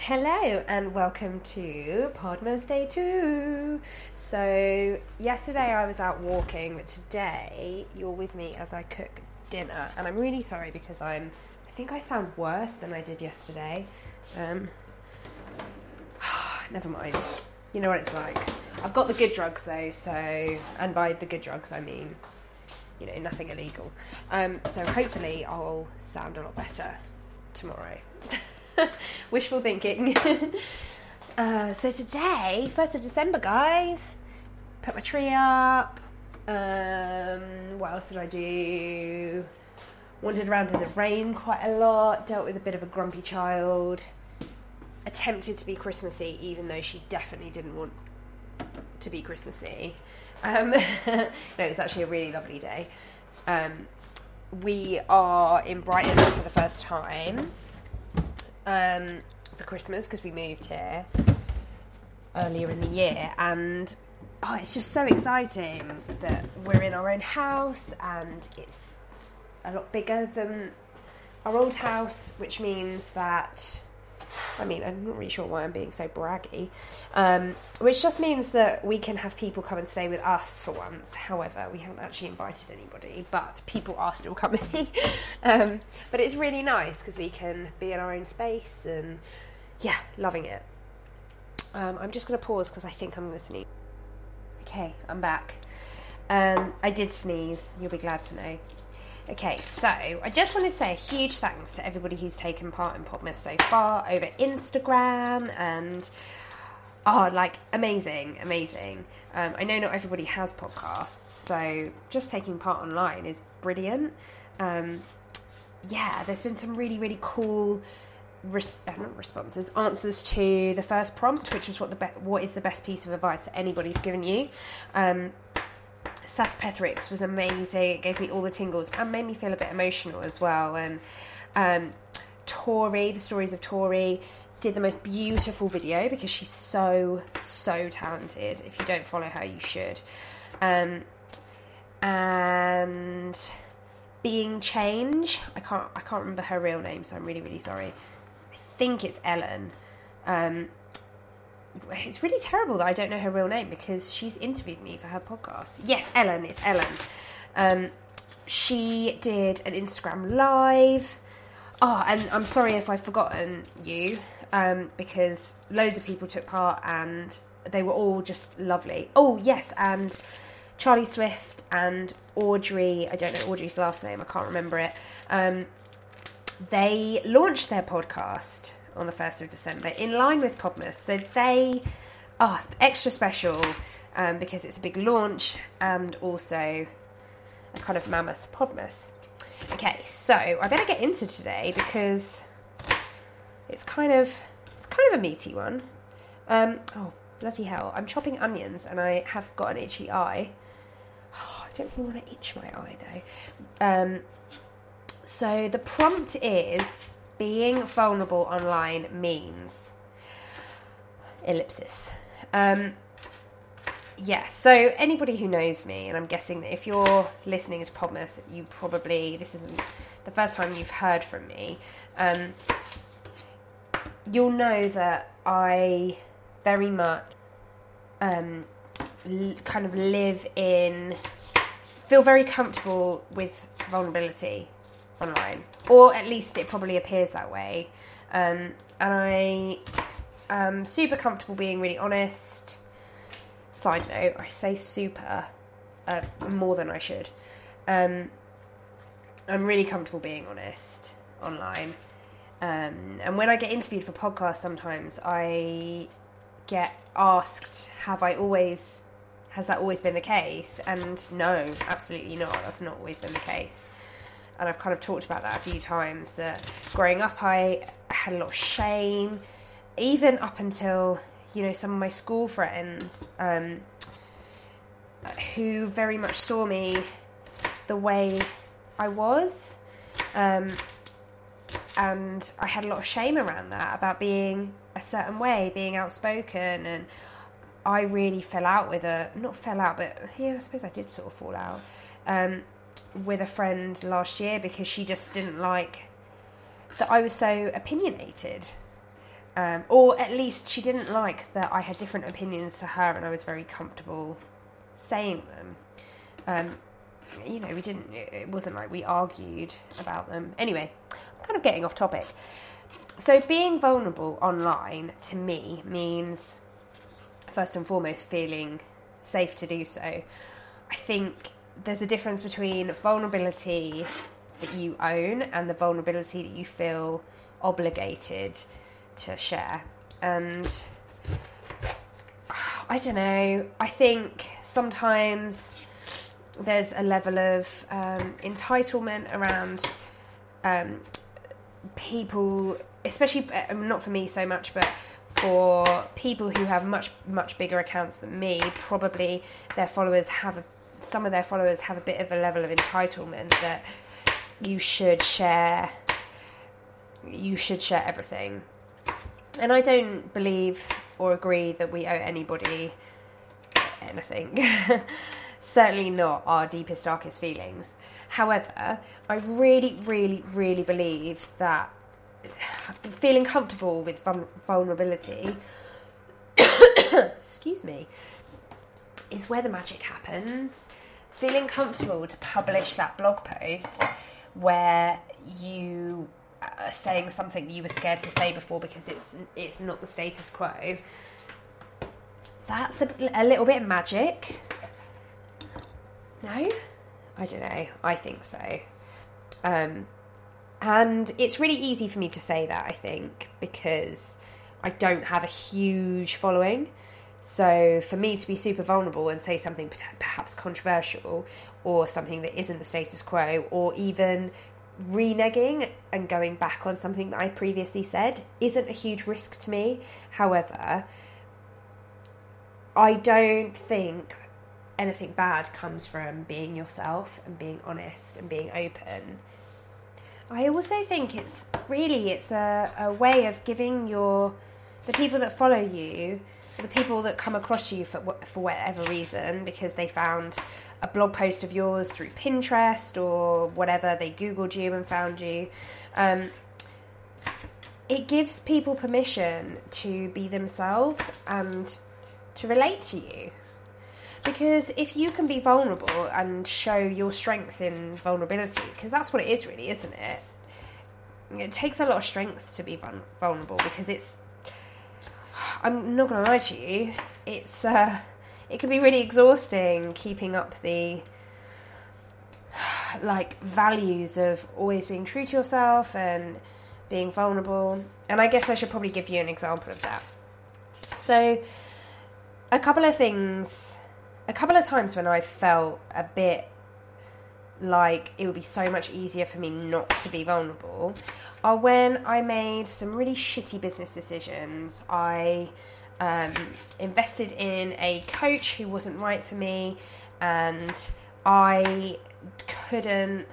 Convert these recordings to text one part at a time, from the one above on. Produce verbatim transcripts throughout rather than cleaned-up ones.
Hello and welcome to Podmas Day two. So yesterday I was out walking, but today you're with me as I cook dinner, and I'm really sorry because I'm I think I sound worse than I did yesterday. Um, never mind. You know what it's like. I've got the good drugs though, so and by the good drugs I mean, you know, nothing illegal. Um, so hopefully I'll sound a lot better tomorrow. Wishful thinking. uh, so today, first of December, guys, put my tree up. Um, what else did I do? Wandered around in the rain quite a lot. Dealt with a bit of a grumpy child. Attempted to be Christmassy, even though she definitely didn't want to be Christmassy. Um, no, it was actually a really lovely day. Um, we are in Brighton for the first time. Um, for Christmas because we moved here earlier in the year, and oh, it's just so exciting that we're in our own house and it's a lot bigger than our old house, which means that I mean I'm not really sure why I'm being so braggy, um, which just means that we can have people come and stay with us for once. However, we haven't actually invited anybody, but people are still coming. um, but it's really nice because we can be in our own space, and yeah, loving it. um, I'm just going to pause because I think I'm going to sneeze. Okay, I'm back. um, I did sneeze, you'll be glad to know. Okay, so I just want to say a huge thanks to everybody who's taken part in Podmas so far over Instagram, and oh, like amazing, amazing. Um, I know not everybody has podcasts, so just taking part online is brilliant. Um, yeah, there's been some really, really cool res- uh, not responses, answers to the first prompt, which was what the be- what is the best piece of advice that anybody's given you. Um, Sas Pethrix was amazing. It gave me all the tingles and made me feel a bit emotional as well. And um, Tori, the stories of Tori, did the most beautiful video because she's so, so talented. If you don't follow her, you should. Um, and Being Change, I can't, I can't remember her real name, so I'm really, really sorry. I think it's Ellen. Um, It's really terrible that I don't know her real name because she's interviewed me for her podcast. Yes, Ellen, it's Ellen. Um, she did an Instagram live. Oh, and I'm sorry if I've forgotten you, um, because loads of people took part and they were all just lovely. Oh, yes, and Charlie Swift and Audrey, I don't know Audrey's last name, I can't remember it. Um, they launched their podcast on the first of December in line with Podmas, so they are extra special um, because it's a big launch and also a kind of mammoth Podmas. Okay, so I better get into today because it's kind of it's kind of a meaty one. Um, oh bloody hell! I'm chopping onions and I have got an itchy eye. Oh, I don't really want to itch my eye though. Um, so the prompt is: being vulnerable online means ellipsis. Um, yeah, so anybody who knows me, and I'm guessing that if you're listening to Podmas, you probably, this isn't the first time you've heard from me, um, you'll know that I very much um, l- kind of live in, feel very comfortable with vulnerability online, or at least it probably appears that way. Um, and I am super comfortable being really honest. Side note, I say super uh, more than I should. Um, I'm really comfortable being honest online. Um, and when I get interviewed for podcasts, sometimes I get asked, have I always, has that always been the case? And no, absolutely not. That's not always been the case. And I've kind of talked about that a few times, that growing up I had a lot of shame, even up until, you know, some of my school friends um, who very much saw me the way I was. Um, and I had a lot of shame around that, about being a certain way, being outspoken. And I really fell out with a, not fell out, but yeah, I suppose I did sort of fall out. Um, with a friend last year because she just didn't like that I was so opinionated. Um, or at least she didn't like that I had different opinions to her and I was very comfortable saying them. Um, you know, we didn't, it wasn't like we argued about them. Anyway, I'm kind of getting off topic. So being vulnerable online to me means, first and foremost, feeling safe to do so. I think there's a difference between vulnerability that you own and the vulnerability that you feel obligated to share. And I don't know, I think sometimes there's a level of um, entitlement around um, people, especially, uh, not for me so much, but for people who have much, much bigger accounts than me. Probably their followers have, a, some of their followers have a bit of a level of entitlement that you should share, you should share everything. And I don't believe or agree that we owe anybody anything. Certainly not our deepest, darkest feelings. However, I really, really, really believe that feeling comfortable with vulnerability, excuse me, is where the magic happens. Feeling comfortable to publish that blog post where you are saying something you were scared to say before because it's it's not the status quo. That's a, a little bit of magic. No? I don't know. I think so. Um, and it's really easy for me to say that, I think, because I don't have a huge following. So for me to be super vulnerable and say something perhaps controversial or something that isn't the status quo, or even reneging and going back on something that I previously said, isn't a huge risk to me. However, I don't think anything bad comes from being yourself and being honest and being open. I also think it's really, it's a, a way of giving your, the people that follow you, the people that come across you for for whatever reason, because they found a blog post of yours through Pinterest or whatever, they Googled you and found you, um, it gives people permission to be themselves and to relate to you. Because if you can be vulnerable and show your strength in vulnerability, because that's what it is really, isn't it? It takes a lot of strength to be vulnerable, because it's, I'm not going to lie to you, it's, uh, it can be really exhausting keeping up the, like, values of always being true to yourself and being vulnerable. And I guess I should probably give you an example of that. So, a couple of things, a couple of times when I felt a bit like it would be so much easier for me not to be vulnerable are when I made some really shitty business decisions. I um, invested in a coach who wasn't right for me, and I couldn't,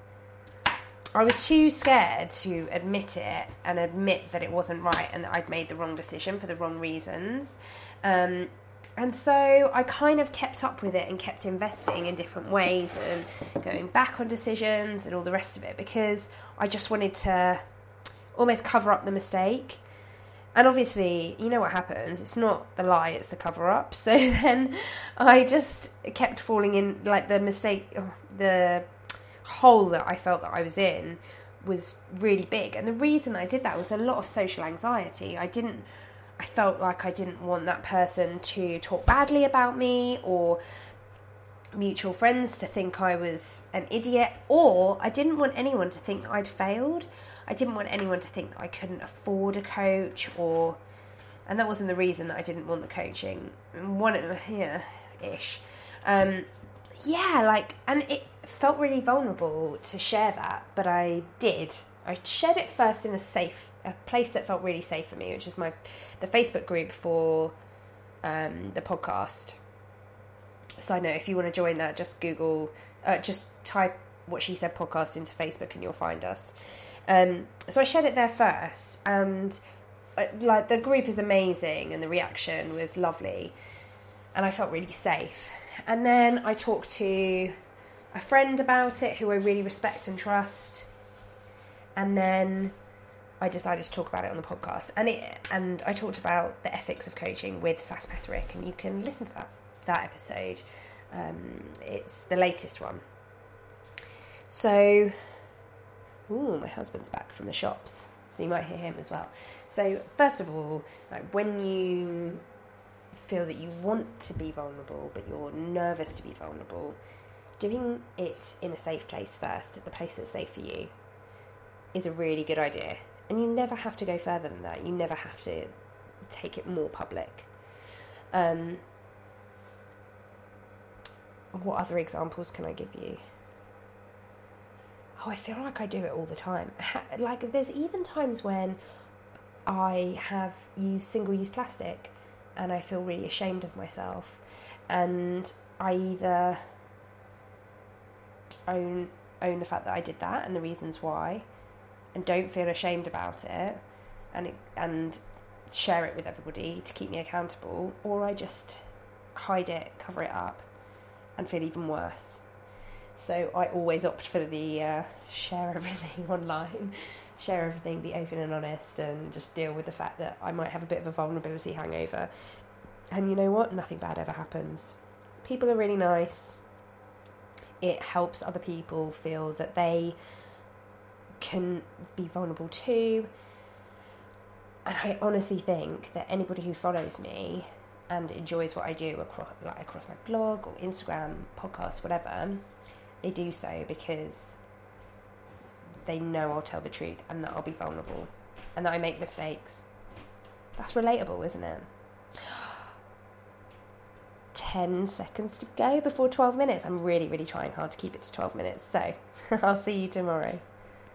I was too scared to admit it and admit that it wasn't right and that I'd made the wrong decision for the wrong reasons. Um, And so I kind of kept up with it and kept investing in different ways and going back on decisions and all the rest of it, because I just wanted to almost cover up the mistake. And obviously, you know what happens. It's not the lie, it's the cover up. So then I just kept falling in, like the mistake, the hole that I felt that I was in was really big. And the reason I did that was a lot of social anxiety. I didn't I felt like I didn't want that person to talk badly about me, or mutual friends to think I was an idiot, or I didn't want anyone to think I'd failed. I didn't want anyone to think I couldn't afford a coach, or, and that wasn't the reason that I didn't want the coaching. One, yeah, ish. Um, yeah, like, and it felt really vulnerable to share that, but I did. I shared it first in a safe, a place that felt really safe for me, which is my, the Facebook group for um, the podcast. So I know if you want to join that, just Google, uh, just type What She Said podcast into Facebook and you'll find us. Um, so I shared it there first, and uh, like the group is amazing and the reaction was lovely, and I felt really safe. And then I talked to a friend about it who I really respect and trust. And then I decided to talk about it on the podcast, and it and I talked about the ethics of coaching with Sas Petherick, and you can listen to that that episode. Um, it's the latest one. So, ooh, my husband's back from the shops, so you might hear him as well. So, first of all, like when you feel that you want to be vulnerable, but you're nervous to be vulnerable, doing it in a safe place first, at the place that's safe for you, is a really good idea. And you never have to go further than that. You never have to take it more public. Um, what other examples can I give you? Oh, I feel like I do it all the time. Like, there's even times when I have used single-use plastic and I feel really ashamed of myself. And I either own own the fact that I did that and the reasons why, and don't feel ashamed about it, and it, and share it with everybody to keep me accountable, or I just hide it, cover it up, and feel even worse. So I always opt for the uh, share everything online, share everything, be open and honest, and just deal with the fact that I might have a bit of a vulnerability hangover. And you know what? Nothing bad ever happens. People are really nice. It helps other people feel that they can be vulnerable too. And I honestly think that anybody who follows me and enjoys what I do across, like across my blog or Instagram, podcast, whatever, they do so because they know I'll tell the truth and that I'll be vulnerable and that I make mistakes. That's relatable, isn't it? ten seconds to go before twelve minutes. I'm really, really trying hard to keep it to twelve minutes. So I'll see you tomorrow.